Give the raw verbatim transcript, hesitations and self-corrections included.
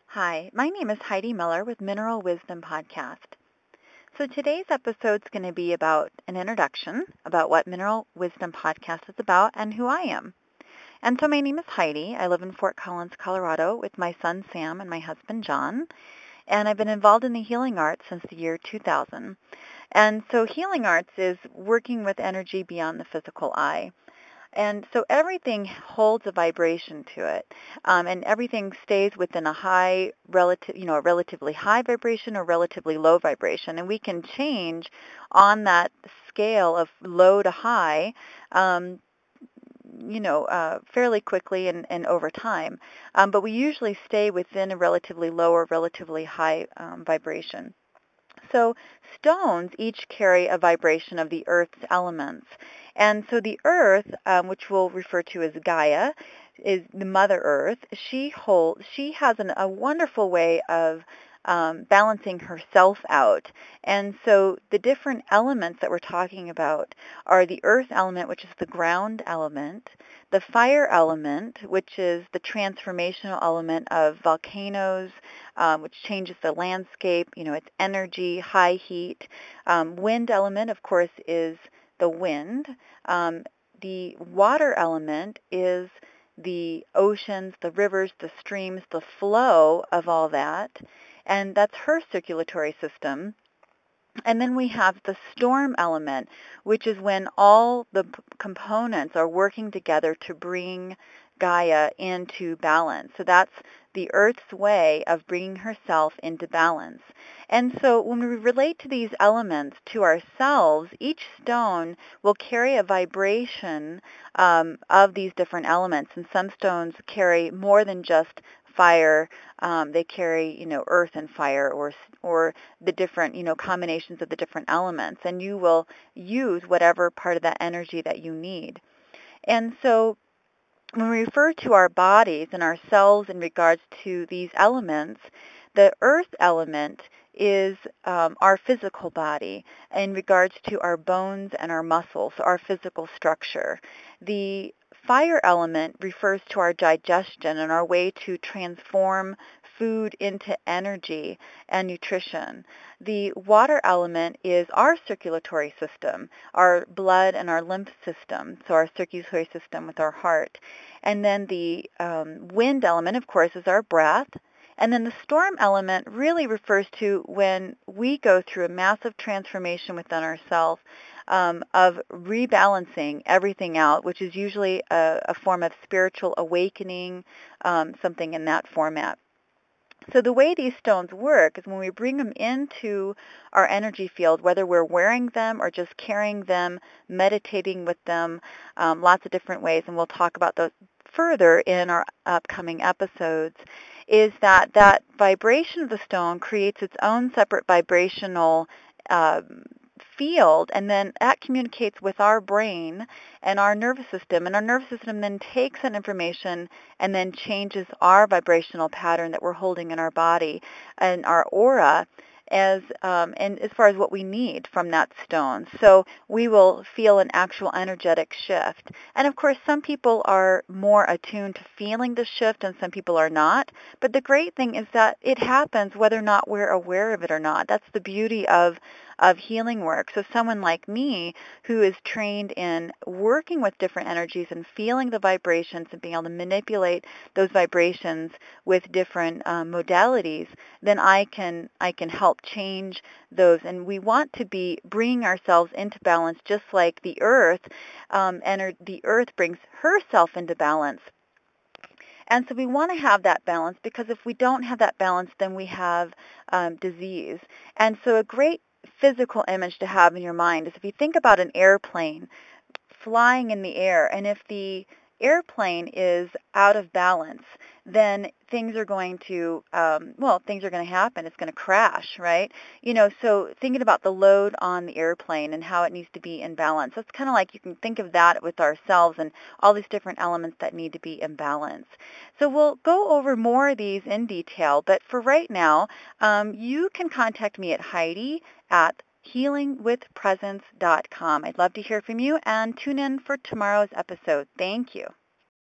Hi, my name is Heidi Miller with Mineral Wisdom Podcast. So today's episode is going to be about an introduction about what Mineral Wisdom Podcast is about and who I am. And so my name is Heidi. I live in Fort Collins, Colorado with my son Sam and my husband John. And I've been involved in the healing arts since the year two thousand. And so healing arts is working with energy beyond the physical eye. And so everything holds a vibration to it, um, and everything stays within a high relative, you know, a relatively high vibration or relatively low vibration, and we can change on that scale of low to high, um, you know, uh, fairly quickly and, and over time. Um, but we usually stay within a relatively low or relatively high um, vibration. So stones each carry a vibration of the Earth's elements. And so the Earth, um, which we'll refer to as Gaia, is the Mother Earth. She holds, she has an, a wonderful way of um, balancing herself out. And so the different elements that we're talking about are the Earth element, which is the ground element, the fire element, which is the transformational element of volcanoes, um, which changes the landscape. You know, it's energy, high heat. Um, wind element, of course, is the wind. Um, the water element is the oceans, the rivers, the streams, the flow of all that. And that's her circulatory system. And then we have the storm element, which is when all the p- components are working together to bring Gaia into balance. So that's the Earth's way of bringing herself into balance. And so when we relate to these elements to ourselves, each stone will carry a vibration um, of these different elements. And some stones carry more than just fire. Um, they carry, you know, earth and fire, or or the different, you know, combinations of the different elements, and you will use whatever part of that energy that you need. And so when we refer to our bodies and ourselves in regards to these elements, the earth element is um, our physical body in regards to our bones and our muscles, our physical structure. The fire element refers to our digestion and our way to transform food into energy and nutrition. The water element is our circulatory system, our blood and our lymph system, so our circulatory system with our heart. And then the um, wind element, of course, is our breath. And then the storm element really refers to when we go through a massive transformation within ourselves um, of rebalancing everything out, which is usually a, a form of spiritual awakening, um, something in that format. So the way these stones work is when we bring them into our energy field, whether we're wearing them or just carrying them, meditating with them, um, lots of different ways, and we'll talk about those further in our upcoming episodes, is that that vibration of the stone creates its own separate vibrational um, field, and then that communicates with our brain and our nervous system, and our nervous system then takes that information and then changes our vibrational pattern that we're holding in our body and our aura as um, and as far as what we need from that stone. So we will feel an actual energetic shift. And of course, some people are more attuned to feeling the shift and some people are not. But the great thing is that it happens whether or not we're aware of it or not. That's the beauty of of healing work. So someone like me who is trained in working with different energies and feeling the vibrations and being able to manipulate those vibrations with different um, modalities, then I can I can help change those. And we want to be bringing ourselves into balance, just like the earth, um, and the earth brings herself into balance. And so we want to have that balance, because if we don't have that balance, then we have um, disease. And so a great physical image to have in your mind is if you think about an airplane flying in the air, and if the airplane is out of balance, then things are going to, um, well, things are going to happen. It's going to crash, right? You know, so thinking about the load on the airplane and how it needs to be in balance. That's kind of like you can think of that with ourselves and all these different elements that need to be in balance. So we'll go over more of these in detail, but for right now, um, you can contact me at Heidi at healing with presence dot com. I'd love to hear from you, and tune in for tomorrow's episode. Thank you.